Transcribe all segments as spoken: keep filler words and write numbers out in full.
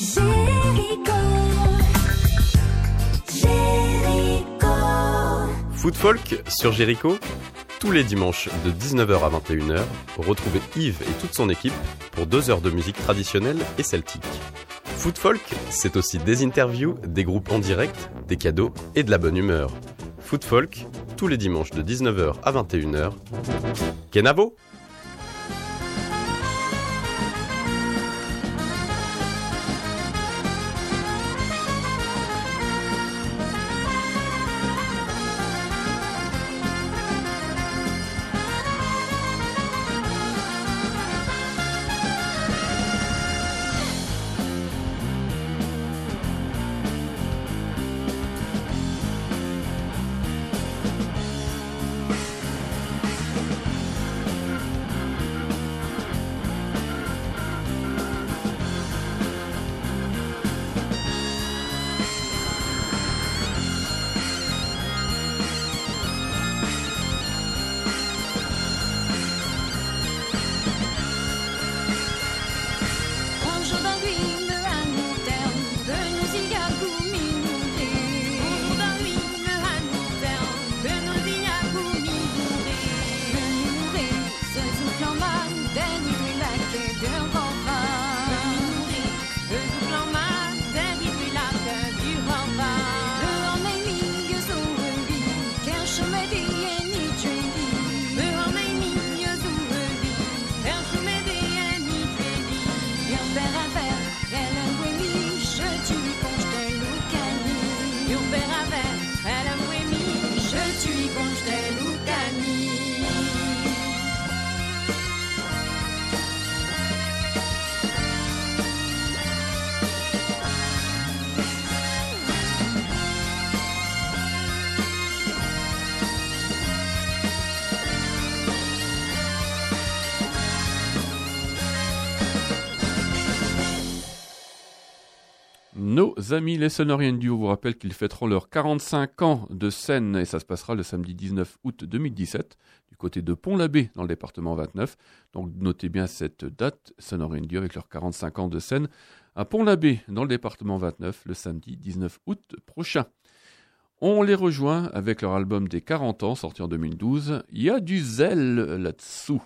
Jéricho, Jéricho. Foot Folk sur Jéricho, tous les dimanches de dix-neuf heures à vingt et une heures, retrouvez Yves et toute son équipe pour deux heures de musique traditionnelle et celtique. Foot Folk, c'est aussi des interviews, des groupes en direct, des cadeaux et de la bonne humeur. Foot Folk, tous les dimanches de dix-neuf heures à vingt et une heures. Kenavo! Nos amis les Sonorian Duo vous rappellent qu'ils fêteront leurs quarante-cinq ans de scène et ça se passera le samedi dix-neuf août deux mille dix-sept du côté de Pont-l'Abbé dans le département vingt-neuf. Donc notez bien cette date, Sonorian Duo avec leurs quarante-cinq ans de scène à Pont-l'Abbé dans le département vingt-neuf le samedi dix-neuf août prochain. On les rejoint avec leur album des quarante ans sorti en deux mille douze. Il y a du zèle là-dessous.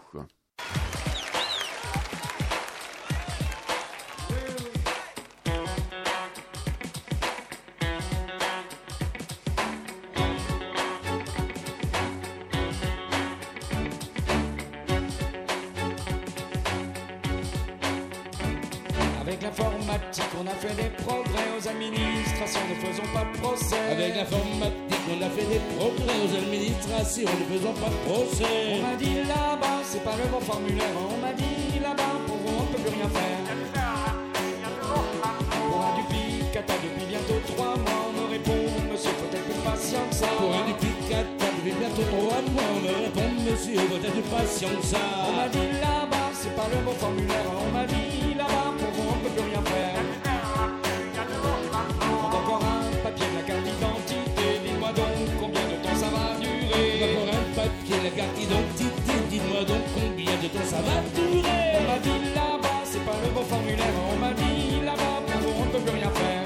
Avec l'informatique, on a fait des progrès aux administrations, ne faisons pas de procès. Avec l'informatique, on a fait des progrès aux administrations, ne faisons pas de procès. On m'a dit là-bas, c'est pas le bon formulaire. On m'a dit là-bas, pour vous, on ne peut plus rien faire. Pour un duplicata depuis bientôt trois mois, on me répond, monsieur, faut-être plus patient que ça. Pour un duplicata depuis bientôt trois mois, on me répond, monsieur, faut-être plus patient que ça. On m'a dit là-bas, c'est pas le bon formulaire. On m'a dit là-bas, pour vous, on ne peut plus rien faire. Prends encore un papier de la carte d'identité, dites-moi donc combien de temps ça va durer. Encore un papier de la carte d'identité, dites-moi donc combien de temps ça va durer. On m'a dit là-bas, c'est pas le bon formulaire. On m'a dit là-bas, pour vous, on ne peut plus rien faire.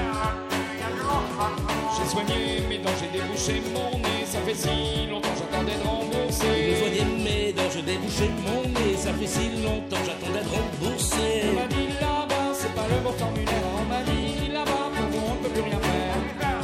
J'ai soigné mes dents, j'ai débouché mon nez, ça fait si longtemps j'attendais de rembourser. J'ai soigné mes dents, j'ai débouché mon nez, ça fait si longtemps j'attendais de rembourser. On m'a dit là-bas, c'est pas le bon formulaire. On m'a dit là-bas, pour vous, on ne peut plus rien faire.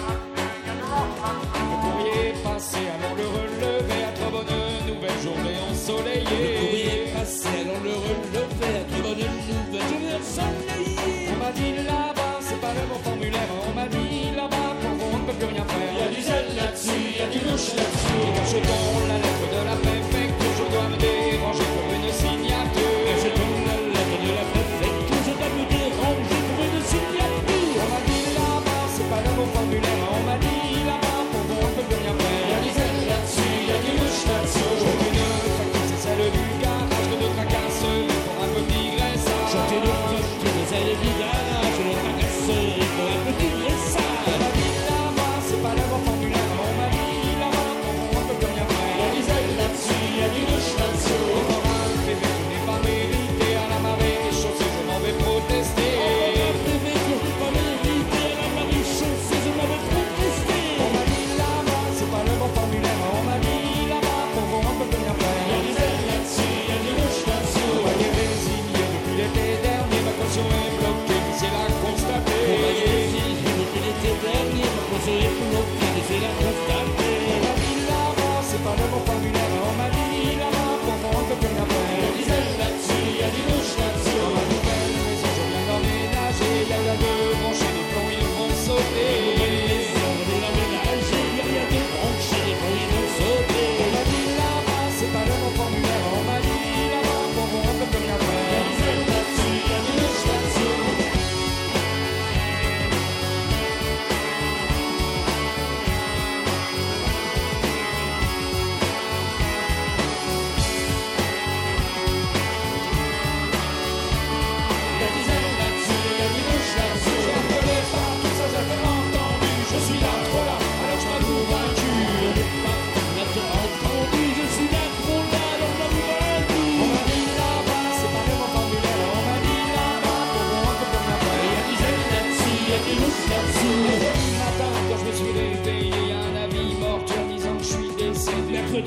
Le courrier passé, allons le relever, à trop bonne nouvelle journée ensoleillée. Le courrier passé, allons le relever, à trop bonne nouvelle journée ensoleillée. On m'a dit là-bas, c'est pas le bon formulaire. On m'a dit là-bas, pour vous, on ne peut plus rien faire. Y'a du zèle là-dessus, y'a du louche là-dessus. Et quand je tourne la lettre de la préfecture, je dois me déranger pour une signature. Quand je tourne la lettre de la préfecture, je dois me déranger pour une signature. On m'a dit là-bas, c'est pas le bon formulaire. On m'a dit là-bas, pour vous, on ne peut plus rien faire. Y'a du zèle là-dessus, y'a du louche là-dessus. Je veux une facture, c'est celle du garage de notre tracasse, pour un petit graissage. Chantez le cloche, c'est celle du garage de notre tracasse, pour un petit graissage. On m'a dit là-bas, c'est pas le bon formulaire. On m'a dit là-bas, pour vous, on ne peut plus rien faire. Y'a du zèle là-dessus, y'a du louche là-dessous. Encore un bébé qui n'est pas mérité, à la marée chaussée, je m'en vais protester. Encore un bébé qui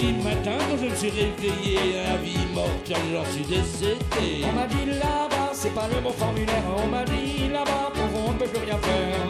lundi matin, quand je me suis réveillé, la vie morte, j'en suis décédé. On m'a dit là-bas, c'est pas le bon formulaire. On m'a dit là-bas, pour on ne peut plus rien faire.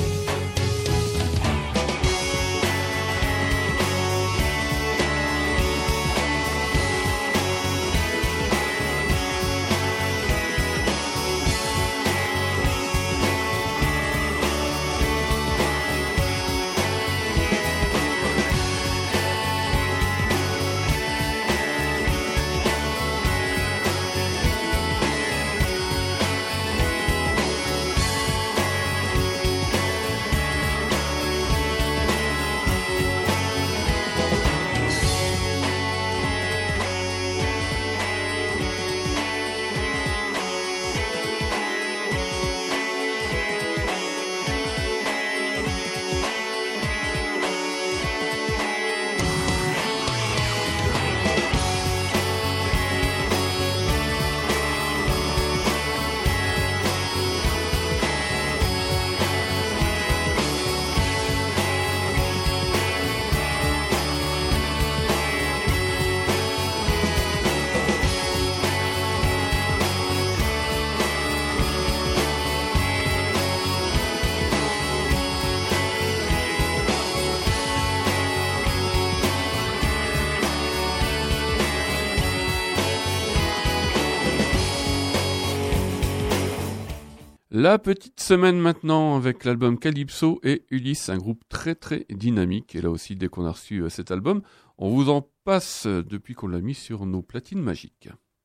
La petite semaine maintenant avec l'album Calypso et Ulysse, un groupe très très dynamique. Et là aussi, dès qu'on a reçu euh, cet album, on vous en passe euh, depuis qu'on l'a mis sur nos platines magiques.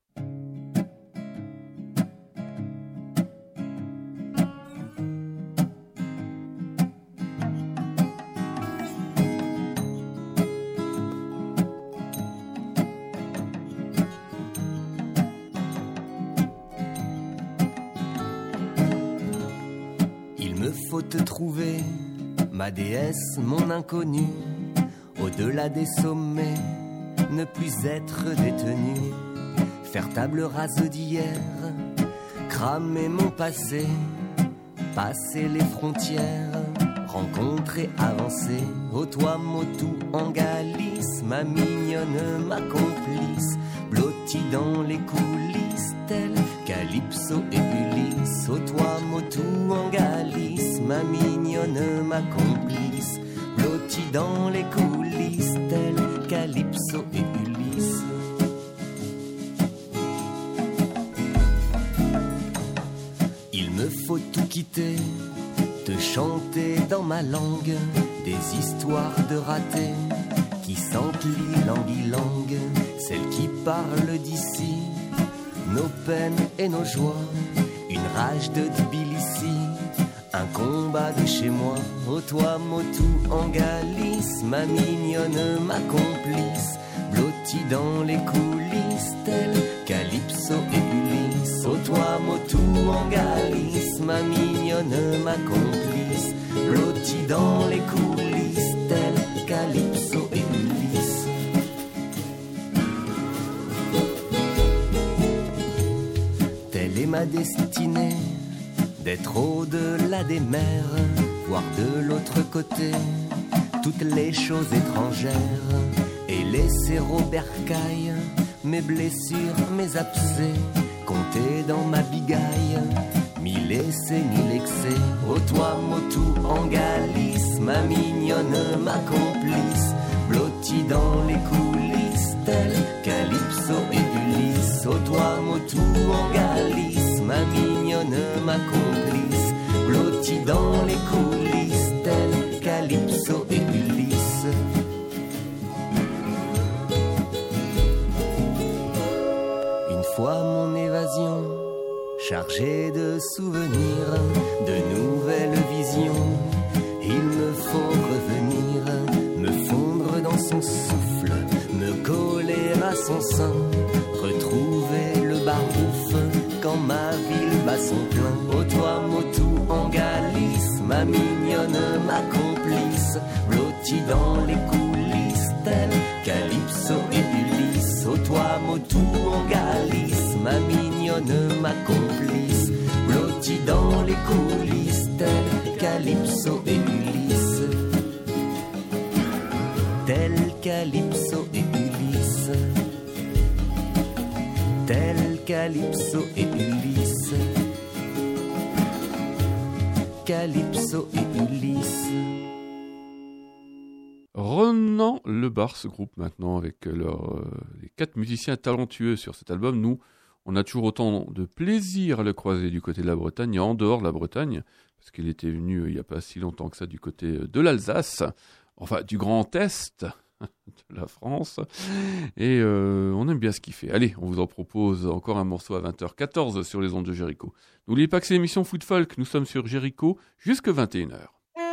Faut te trouver, ma déesse, mon inconnue, au-delà des sommets, ne plus être détenu, faire table rase d'hier, cramer mon passé, passer les frontières, rencontrer, avancer, ô toi Motu en Galice, ma mignonne, ma complice, blottie dans les coulisses, telle Calypso et Ulysse, ô toi Motu en Galice, ma mignonne, ma complice, blottie dans les coulisses, telle Calypso et Ulysse. Il me faut tout quitter, te chanter dans ma langue, des histoires de ratés, qui sentent l'ilang-ilang, celles qui parlent d'ici, nos peines et nos joies, une rage de Tbilissi, un combat de chez moi, ô toi Motu en Galice, ma mignonne, ma complice, blottie dans les coulisses, telle Calypso et Ulysse, ô toi Motu en Galice, ma mignonne, ma complice, blottie dans les coulisses, telle Calypso et Ulysse. Telle est ma destinée, d'être au-delà des mers, voir de l'autre côté toutes les choses étrangères, et laisser au bercail mes blessures, mes abcès, compter dans ma bigaille, mille essais, mille excès, ô toi Motu en Galice, ma mignonne, ma complice, blottie dans les coulisses, telle Calypso et Ulysse, ô toi Motu en Galice, ma mignonne, ma complice, blottie dans les coulisses, telle Calypso et Ulysse. Une fois mon évasion, chargée de souvenirs, de nouvelles visions, il me faut revenir, me fondre dans son souffle, me coller à son sein, retrouver le barouf quand ma ville bat son plein. Ô toi Motu en Galice, ma mignonne, ma complice, blottie dans les coulisses, telle Calypso et Ulysse. Ô toi Motu en Galice, ma mignonne, ma complice, blottie dans les coulisses, telle Calypso et Ulysse, telle Calypso et Ulysse. Calypso et Ulysse. Calypso et Ulysse. Renan Lebar se groupe maintenant avec leur, euh, les quatre musiciens talentueux sur cet album. Nous, on a toujours autant de plaisir à le croiser du côté de la Bretagne et en dehors de la Bretagne, parce qu'il était venu euh, il n'y a pas si longtemps que ça du côté de l'Alsace, enfin du Grand Est de la France, et euh, on aime bien ce qu'il fait. Allez, on vous en propose encore un morceau à vingt heures quatorze sur les ondes de Jéricho. N'oubliez pas que c'est l'émission Foot Folk, nous sommes sur Jéricho jusque vingt et une heures.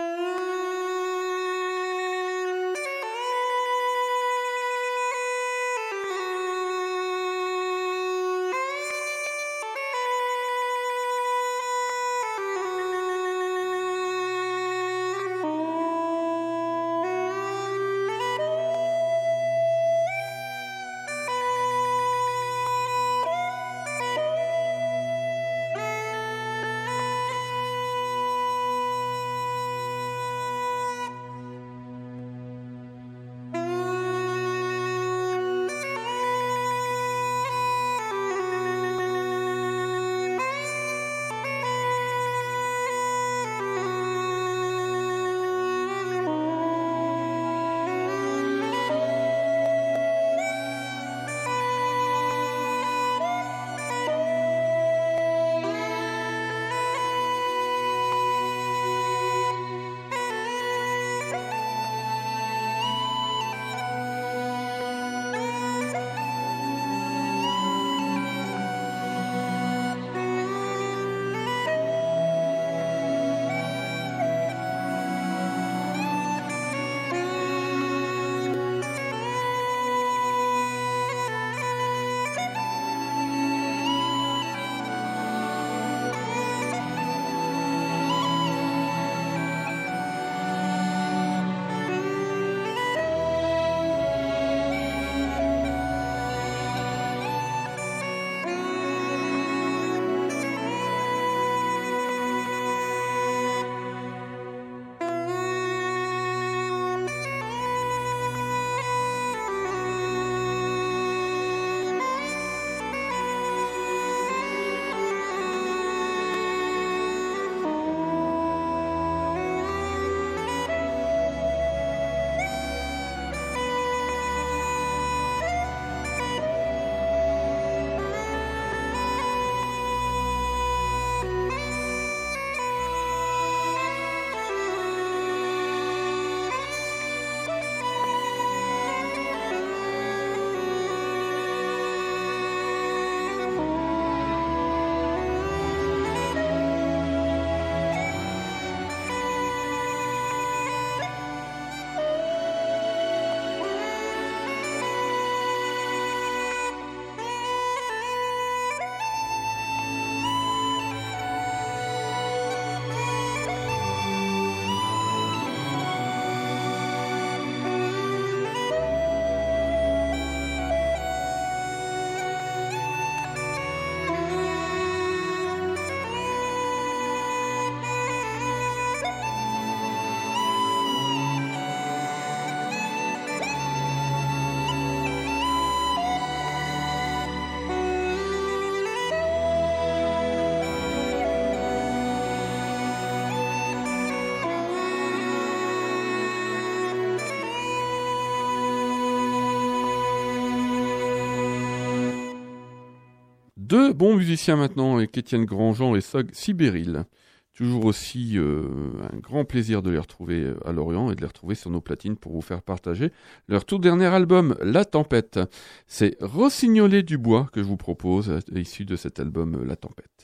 Deux bons musiciens maintenant, avec Étienne Grandjean et Sog Sibéril. Toujours aussi euh, un grand plaisir de les retrouver à Lorient et de les retrouver sur nos platines pour vous faire partager leur tout dernier album, La Tempête. C'est Rossignolet du Bois que je vous propose, issu de cet album La Tempête.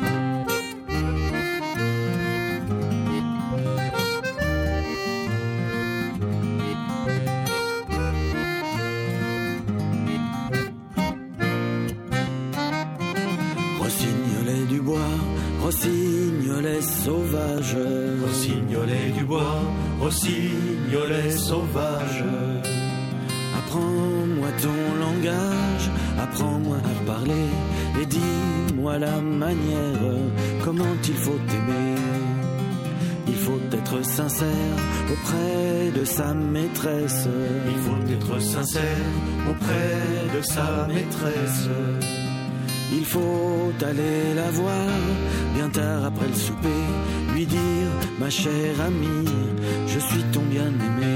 Rossignolet du bois, rossignolet sauvage, Rossignolet du bois, rossignolet sauvage. Apprends-moi ton langage, apprends-moi à parler, et dis-moi la manière, comment il faut aimer. Il faut être sincère auprès de sa maîtresse. Il faut être sincère auprès de sa maîtresse. Il faut aller la voir bien tard après le souper, lui dire ma chère amie, je suis ton bien-aimé.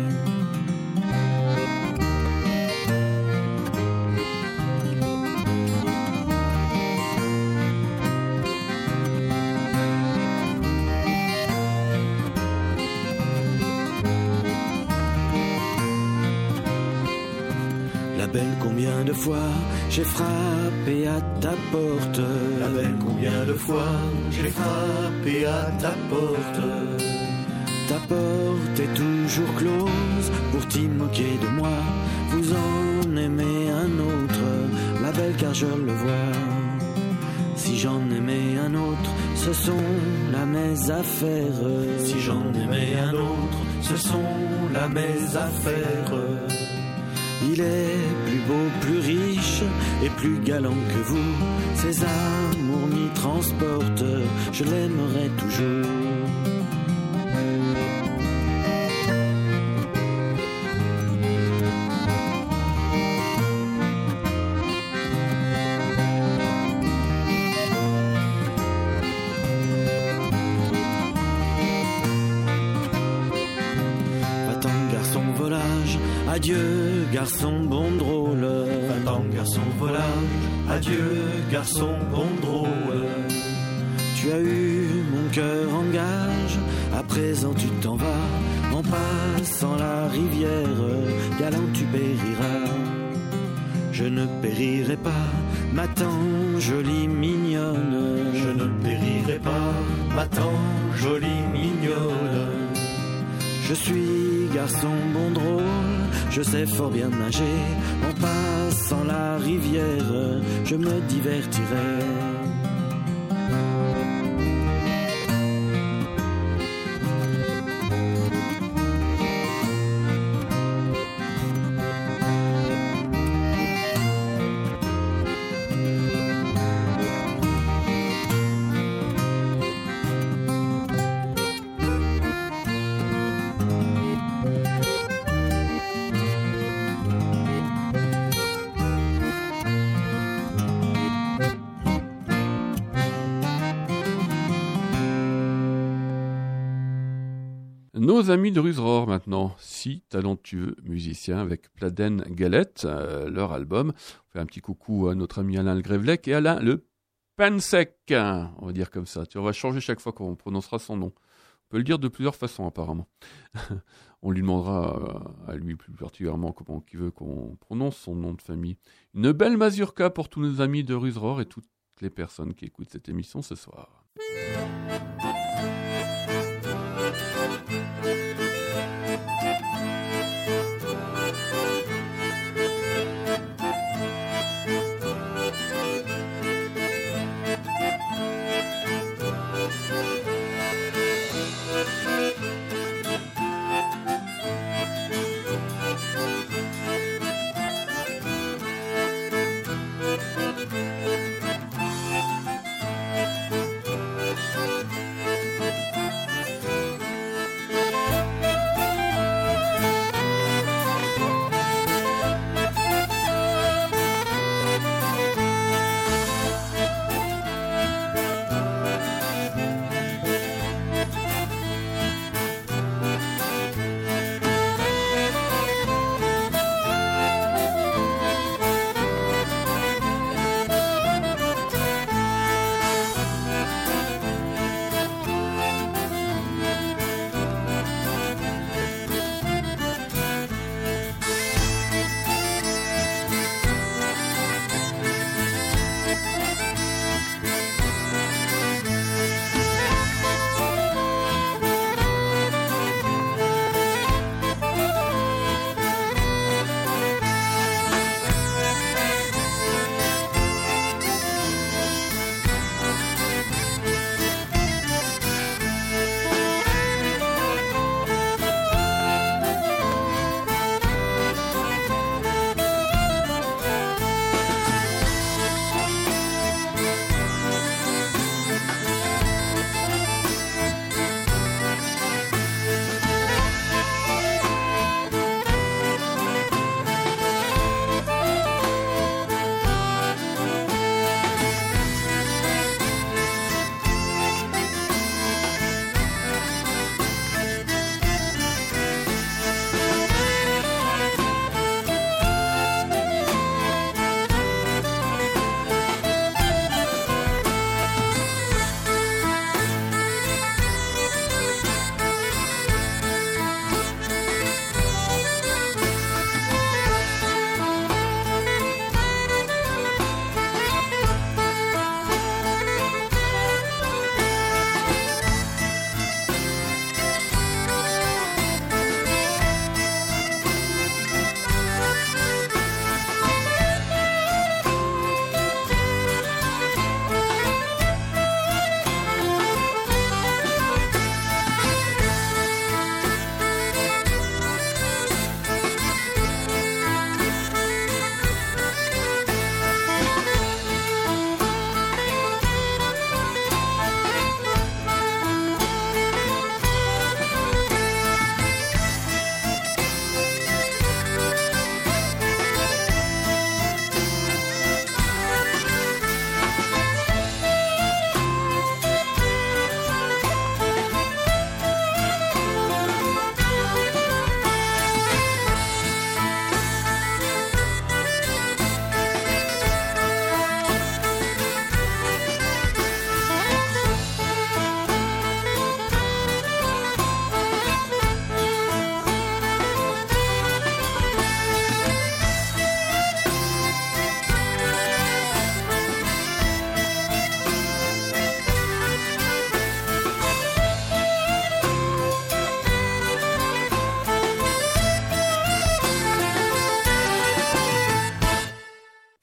La belle, combien de fois j'ai frappé à ta porte. La belle, combien de fois j'ai frappé à ta porte. Ta porte est toujours close pour t'y moquer de moi. Vous en aimez un autre, la belle, car je le vois. Si j'en aimais un autre, ce sont là mes affaires. Si j'en aimais un autre, ce sont là mes affaires. Il est plus beau, plus riche et plus galant que vous. Ses amours m'y transportent, je l'aimerai toujours. Adieu, garçon bon drôle. Va-t'en, garçon volage. Adieu, garçon bon drôle. Tu as eu mon cœur en gage, à présent tu t'en vas. En passant la rivière, galant tu périras. Je ne périrai pas, ma tant jolie mignonne. Je ne périrai pas, ma tant jolie mignonne. Je suis garçon bon drôle, je sais fort bien nager. En passant la rivière, je me divertirai. Nos amis de Ruseror maintenant, six talentueux musiciens avec Pladen Galette, euh, leur album. On fait un petit coucou à notre ami Alain Le Grevelec et Alain Le Pansec, on va dire comme ça. Tu, on va changer chaque fois qu'on prononcera son nom. On peut le dire de plusieurs façons apparemment. On lui demandera à lui plus particulièrement comment il veut qu'on prononce son nom de famille. Une belle mazurka pour tous nos amis de Ruseror et toutes les personnes qui écoutent cette émission ce soir. Thank you.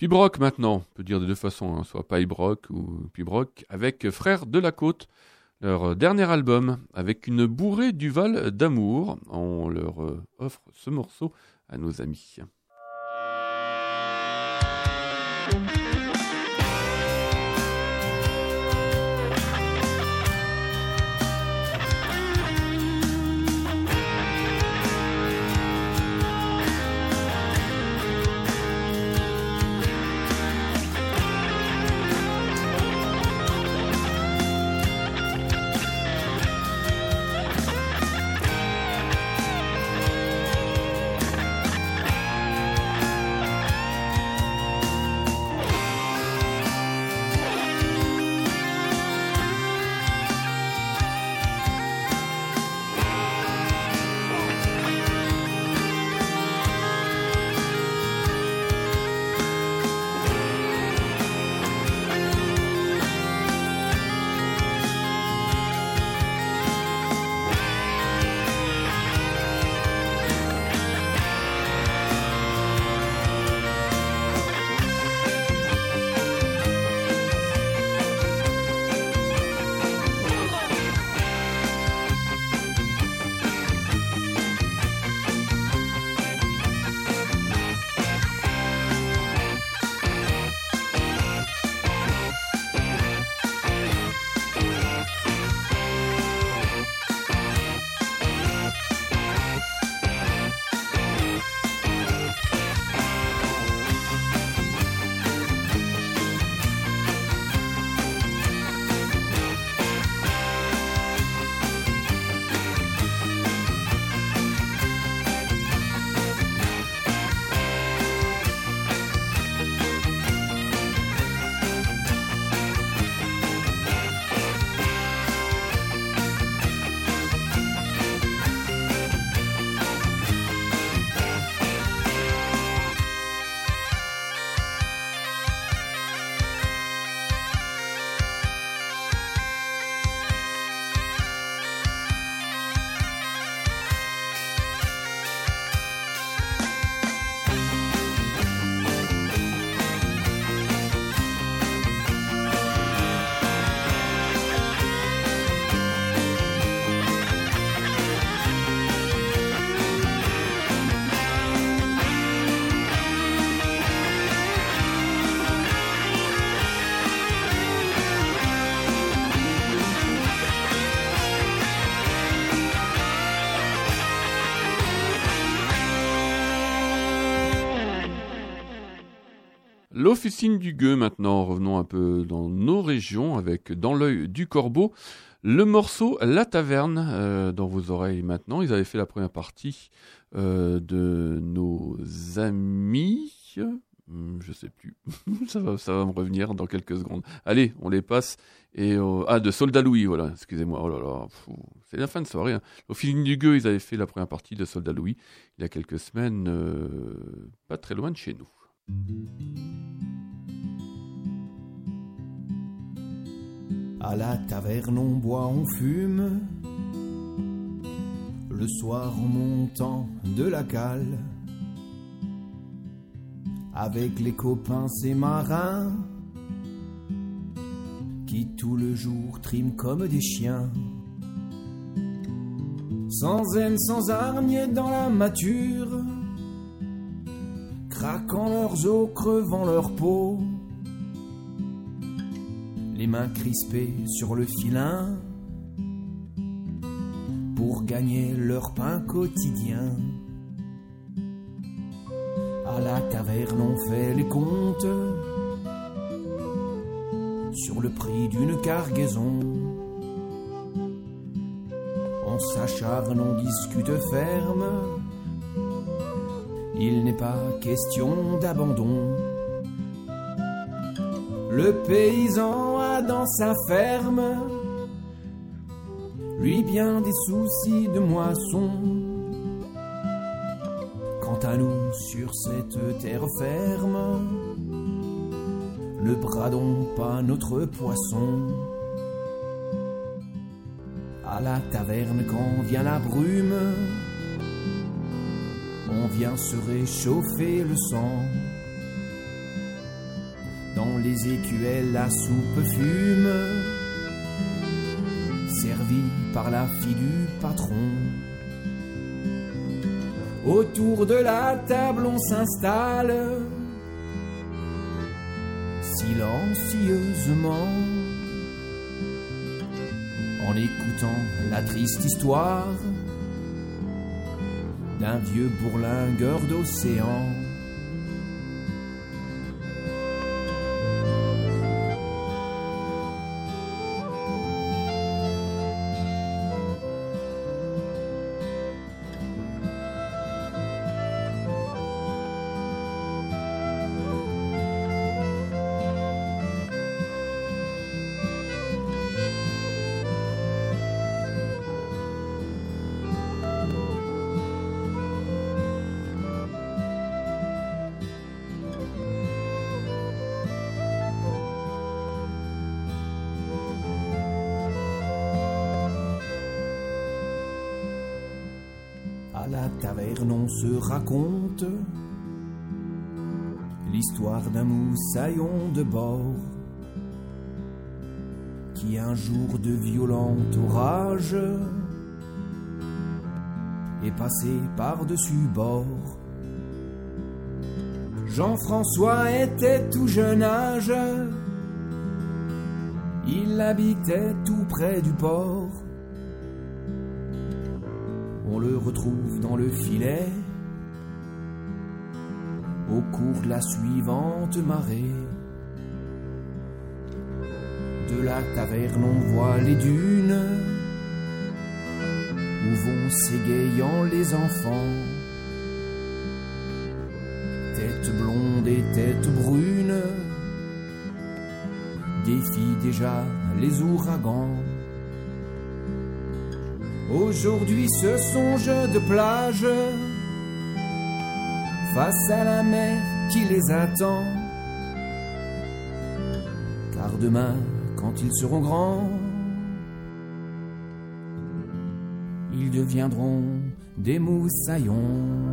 Pibrock maintenant, on peut dire de deux façons, hein, soit Pibrock ou Pibrock, avec Frères de la Côte, leur dernier album, avec une bourrée du Val d'amour. On leur euh, offre ce morceau à nos amis. L'Officine du Gueux maintenant, revenons un peu dans nos régions avec Dans l'œil du corbeau, le morceau La Taverne euh, dans vos oreilles maintenant. Ils avaient fait la première partie euh, de nos amis, je sais plus, ça va, ça va me revenir dans quelques secondes. Allez, on les passe. Et euh, ah, de Soldat Louis, voilà, excusez-moi, oh là là, pfff, c'est la fin de soirée. Hein. L'Officine du Gueux, ils avaient fait la première partie de Soldat Louis il y a quelques semaines, euh, pas très loin de chez nous. À la taverne on boit, on fume, le soir en montant de la cale, avec les copains ces marins, qui tout le jour triment comme des chiens, sans haine, sans hargne dans la mâture, craquant leurs os, crevant leur peau, les mains crispées sur le filin, pour gagner leur pain quotidien. À la taverne on fait les comptes sur le prix d'une cargaison. On s'acharne, on discute ferme, il n'est pas question d'abandon. Le paysan a dans sa ferme, lui bien des soucis de moisson. Quant à nous sur cette terre ferme, ne bradons pas notre poisson. À la taverne quand vient la brume, on vient se réchauffer le sang. Dans les écuelles, la soupe fume, servie par la fille du patron. Autour de la table, on s'installe silencieusement, en écoutant la triste histoire d'un vieux bourlingueur d'océan. À la taverne on se raconte l'histoire d'un moussaillon de bord qui un jour de violent orage est passé par-dessus bord. Jean-François était tout jeune âge, il habitait tout près du port. On le retrouve dans le filet au cours de la suivante marée. De la taverne on voit les dunes où vont s'égayant les enfants. Tête blonde et tête brune défient déjà les ouragans. Aujourd'hui ce sont jeux de plage face à la mer qui les attend. Car demain, quand ils seront grands, ils deviendront des moussaillons.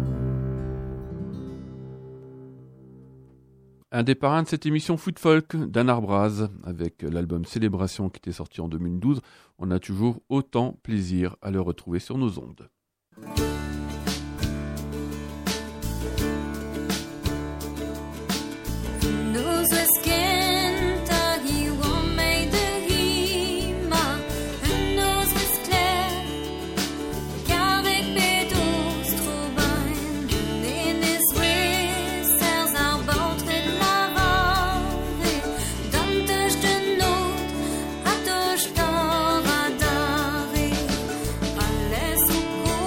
Un des parrains de cette émission Foot Folk, Dan Arbraz, avec l'album Célébration qui était sorti en deux mille douze. On a toujours autant plaisir à le retrouver sur nos ondes. Alles so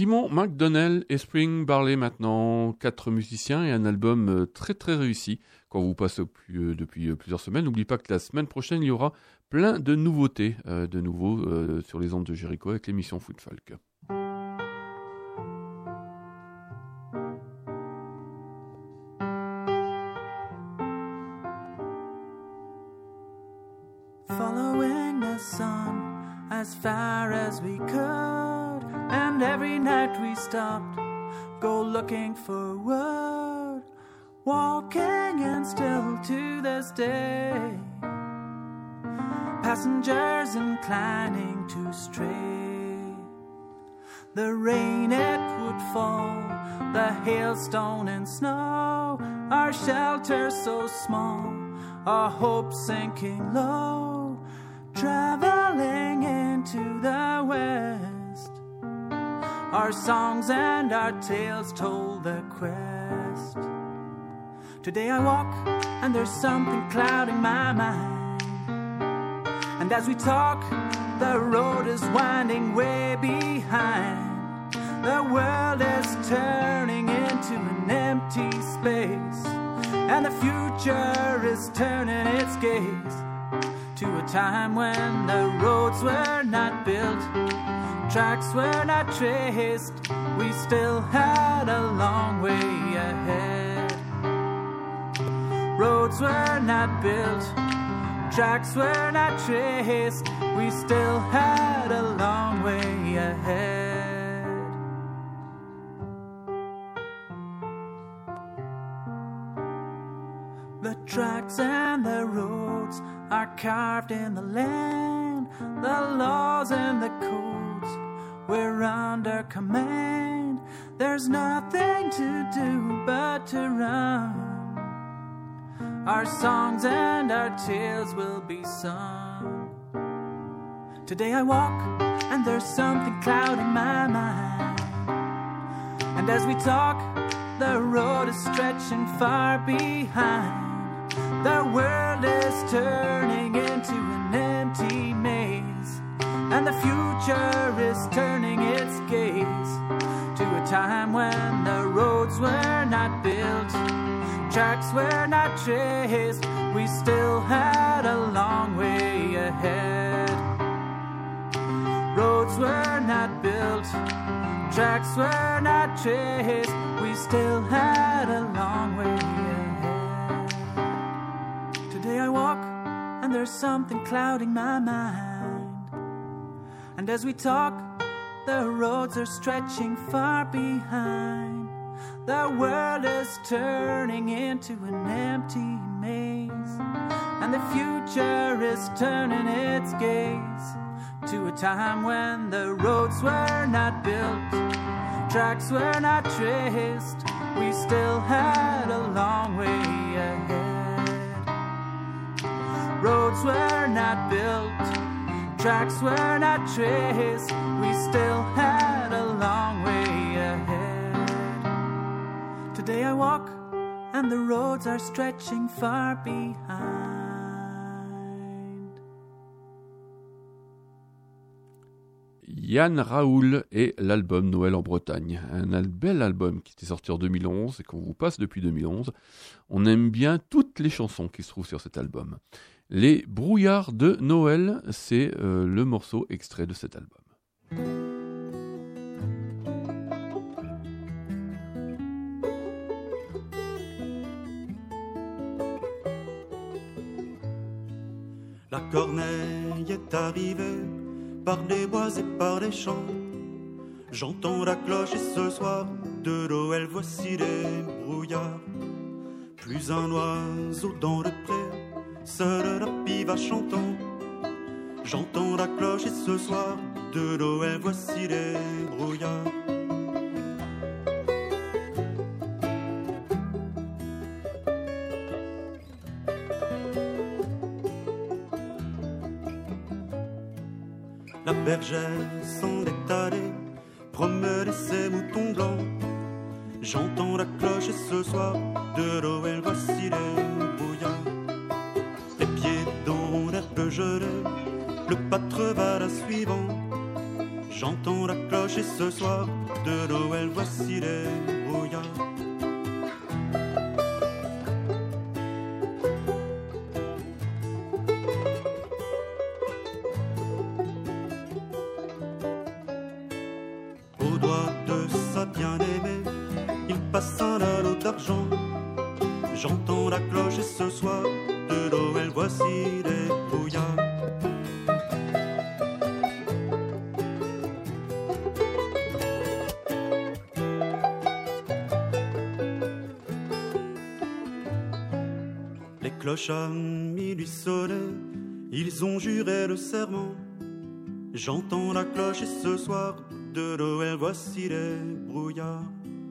Simon McDonnell et Spring Barley maintenant, quatre musiciens et un album euh, très très réussi. Quand vous passez au plus, euh, depuis euh, plusieurs semaines, n'oubliez pas que la semaine prochaine, il y aura plein de nouveautés euh, de nouveau euh, sur les ondes de Jericho avec l'émission Foot Folk. Following the sun as far as we could, and every night we stopped, go looking for wood, walking and still to this day, passengers inclining to stray. The rain it would fall, the hailstone and snow, our shelter so small, our hope sinking low, traveling into the west. Our songs and our tales told the quest. Today I walk and there's something clouding my mind, and as we talk the road is winding way behind. The world is turning into an empty space, and the future is turning its gaze to a time when the roads were not built, tracks were not traced, we still had a long way ahead. Roads were not built, tracks were not traced, we still had a long way ahead. The tracks and the roads are carved in the land, the laws and the codes we're under command. There's nothing to do but to run. Our songs and our tales will be sung. Today I walk and there's something clouding my mind, and as we talk the road is stretching far behind. The world is turning into an empty maze, and the future is turning its gaze to a time when the roads were not built, tracks were not traced, we still had a long way ahead. Roads were not built, tracks were not traced, we still had a long way ahead. Today I walk and there's something clouding my mind, and as we talk the roads are stretching far behind. The world is turning into an empty maze, and the future is turning its gaze to a time when the roads were not built, tracks were not traced, we still had a long way ahead. Roads were not built, tracks were not traced, we still had a long way ahead. Today I walk and the roads are stretching far behind. Yann Raoul et l'album Noël en Bretagne. Un al- bel album qui était sorti en deux mille onze et qu'on vous passe depuis deux mille onze. On aime bien toutes les chansons qui se trouvent sur cet album. Les brouillards de Noël, c'est euh, le morceau extrait de cet album. La corneille est arrivée par les bois et par les champs. J'entends la cloche et ce soir de Noël voici les brouillards. Plus un oiseau dans le pré, seule la piva chantant. J'entends la cloche et ce soir de Noël voici les brouillards. La bergère s'en est allée promener ses moutons blancs. J'entends la cloche et ce soir de Noël voici les brouillards. Les pieds dans l'herbe gelée, le pâtre va la suivant. J'entends la cloche cloche et ce soir de Noël voici les brouillards. Au doigt de sa bien-aimée, il passe un anneau d'argent. J'entends la cloche et ce soir de Noël voici les brouillards. Les cloches à minuit sonnaient, ils ont juré le serment. J'entends la cloche et ce soir de Noël voici les brouillards.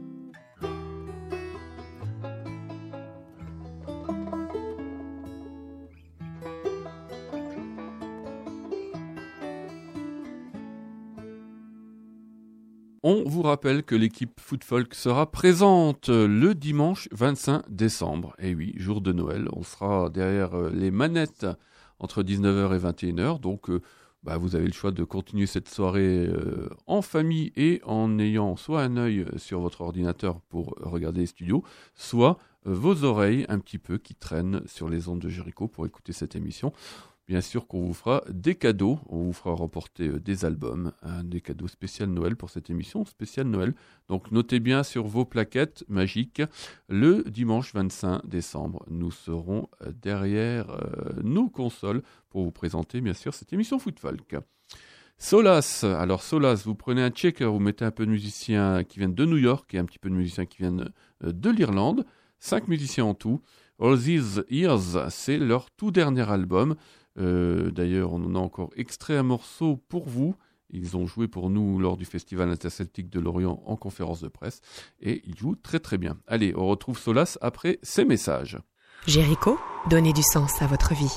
On vous rappelle que l'équipe Footfolk sera présente le dimanche vingt-cinq décembre. Et oui, jour de Noël, on sera derrière les manettes entre dix-neuf heures et vingt et une heures. Donc euh, bah, vous avez le choix de continuer cette soirée euh, en famille et en ayant soit un œil sur votre ordinateur pour regarder les studios, soit euh, vos oreilles un petit peu qui traînent sur les ondes de Jéricho pour écouter cette émission. Bien sûr qu'on vous fera des cadeaux, on vous fera remporter des albums, hein, des cadeaux spécial Noël pour cette émission, spécial Noël. Donc notez bien sur vos plaquettes magiques, le dimanche vingt-cinq décembre, nous serons derrière euh, nos consoles pour vous présenter bien sûr cette émission Footfolk. Solas, alors Solas, vous prenez un checker, vous mettez un peu de musiciens qui viennent de New York et un petit peu de musiciens qui viennent de l'Irlande, cinq musiciens en tout. All These Years, c'est leur tout dernier album. Euh, d'ailleurs, on en a encore extrait un morceau pour vous. Ils ont joué pour nous lors du Festival interceltique de Lorient en conférence de presse et ils jouent très très bien. Allez, on retrouve Solas après ces messages. Jéricho, donnez du sens à votre vie.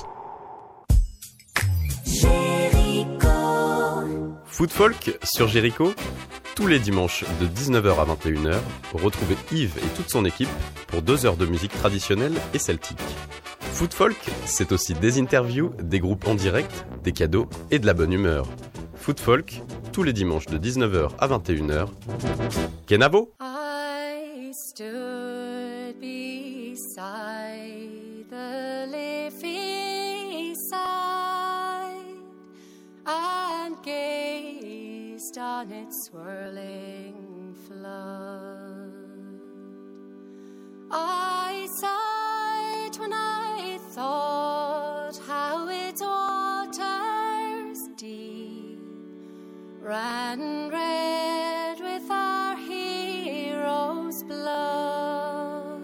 Jéricho. Footfolk sur Jéricho, tous les dimanches de dix-neuf heures à vingt et une heures, retrouvez Yves et toute son équipe pour deux heures de musique traditionnelle et celtique. Footfolk, c'est aussi des interviews, des groupes en direct, des cadeaux et de la bonne humeur. Footfolk, tous les dimanches de dix-neuf heures à vingt et une heures. Kenavo! I stood beside the leafy side and gazed on its swirling flood. I sighed when I thought how its waters deep ran red with our heroes' blood,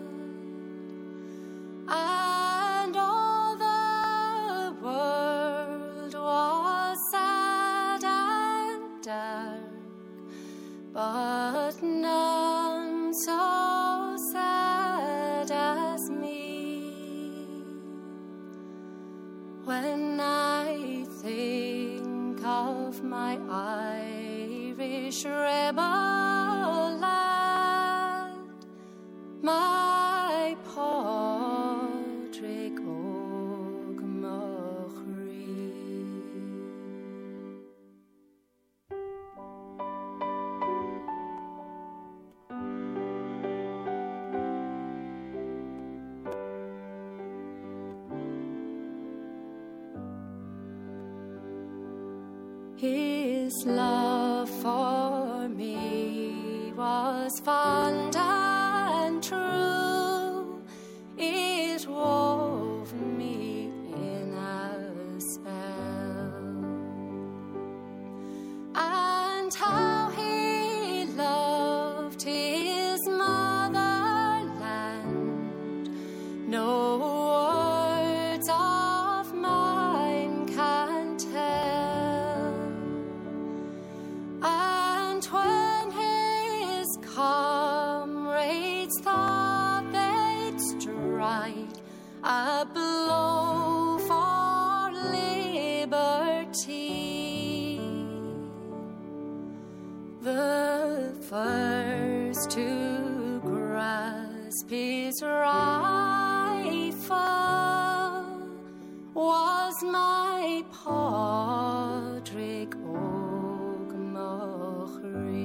and all the world was sad and dark, but none so sad as me. When I think of my Irish rebel lad, my Padraig O'Gmachry. His love for me was fond and true. It wove me in a spell, and how he loved his motherland, no words of mine can tell. And when his comrades thought they'd strike a blow for liberty, the first to grasp his rifle was my Padraig O'Gmachry.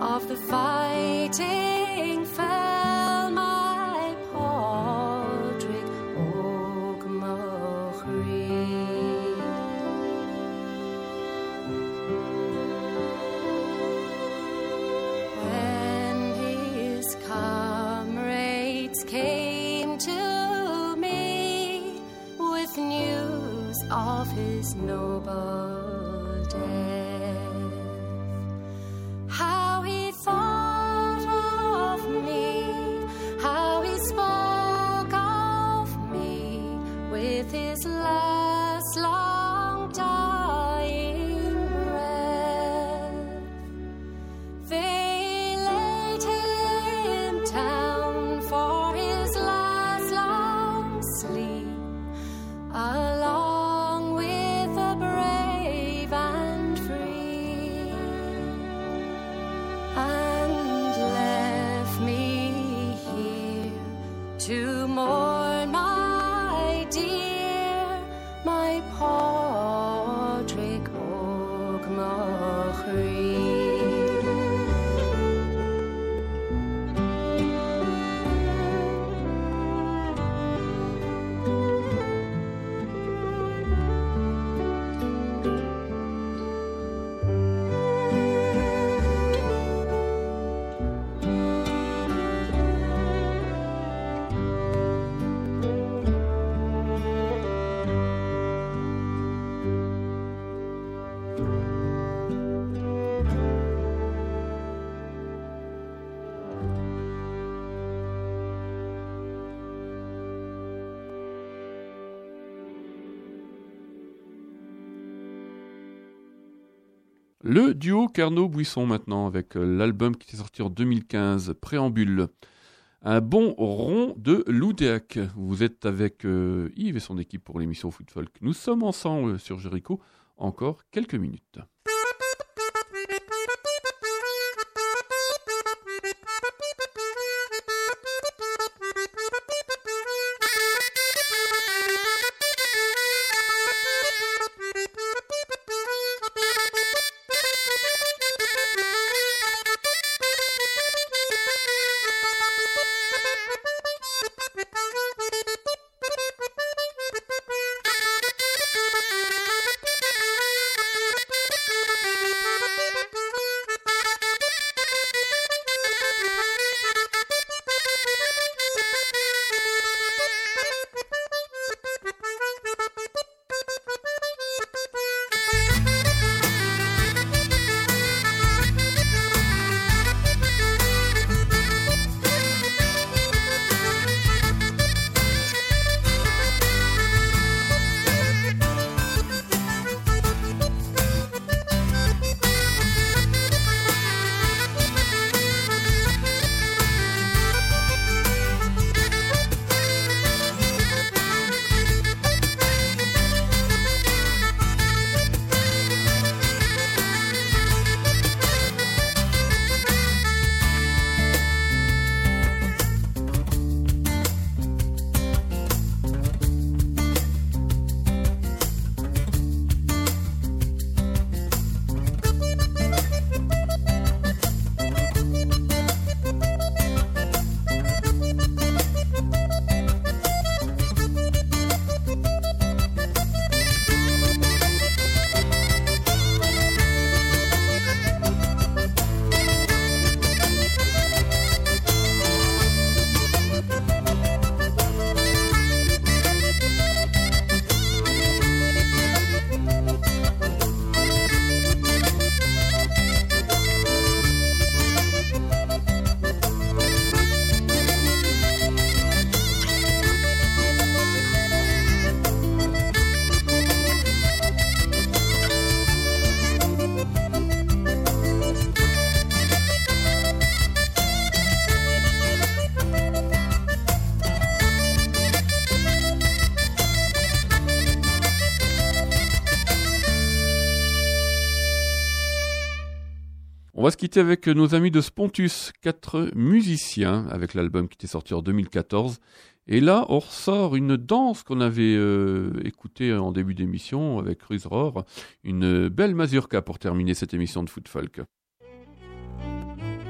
of the fighting fell my Padraig O'Gmachry. When his comrades came to me with news of his noble death, how he thought of me, how he spoke of me with his last long dying breath. They laid him down for his last long sleep, along with the brave and free, and left me here to mourn my dear, my Padraig O'Gmachry. Le duo Carnot-Buisson maintenant, avec l'album qui est sorti en deux mille quinze, Préambule. Un bon rond de Loudéac. Vous êtes avec euh, Yves et son équipe pour l'émission Foot Folk. Nous sommes ensemble sur Jéricho encore quelques minutes. On va se quitter avec nos amis de Spontus, quatre musiciens, avec l'album qui était sorti en deux mille quatorze. Et là, on ressort une danse qu'on avait euh, écoutée en début d'émission avec Rusror, une belle mazurka pour terminer cette émission de Foot Folk.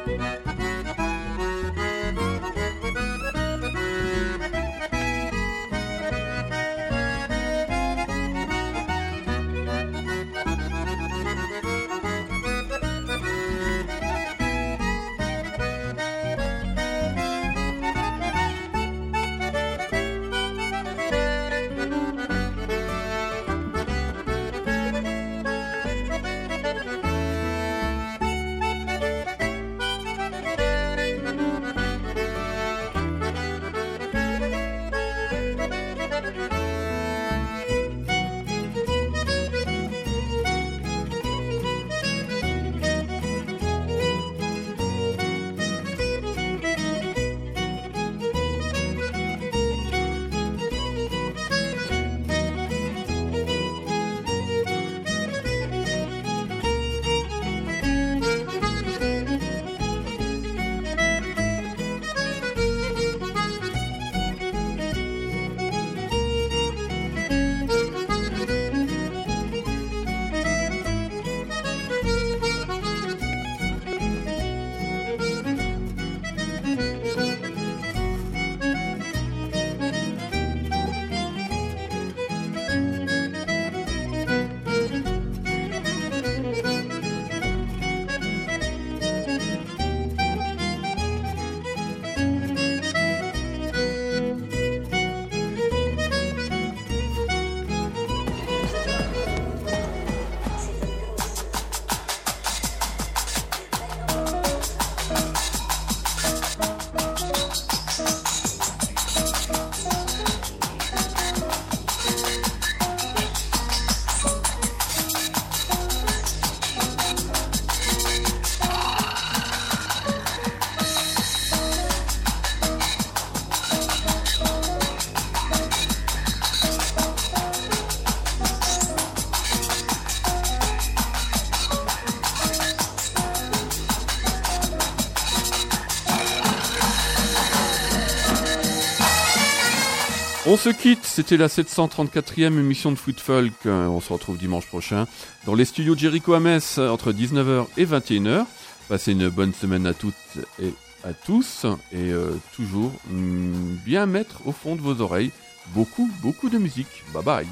On se quitte, c'était la sept cent trente-quatrième émission de Foot Folk. On se retrouve dimanche prochain dans les studios Jericho à Metz entre dix-neuf heures et vingt et une heures. Passez une bonne semaine à toutes et à tous et euh, toujours mm, bien mettre au fond de vos oreilles beaucoup, beaucoup de musique. Bye bye.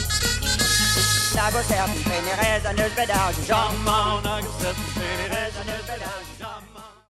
I go seven penny raisins, there's bed out, John Mount, I go seven penny raisins.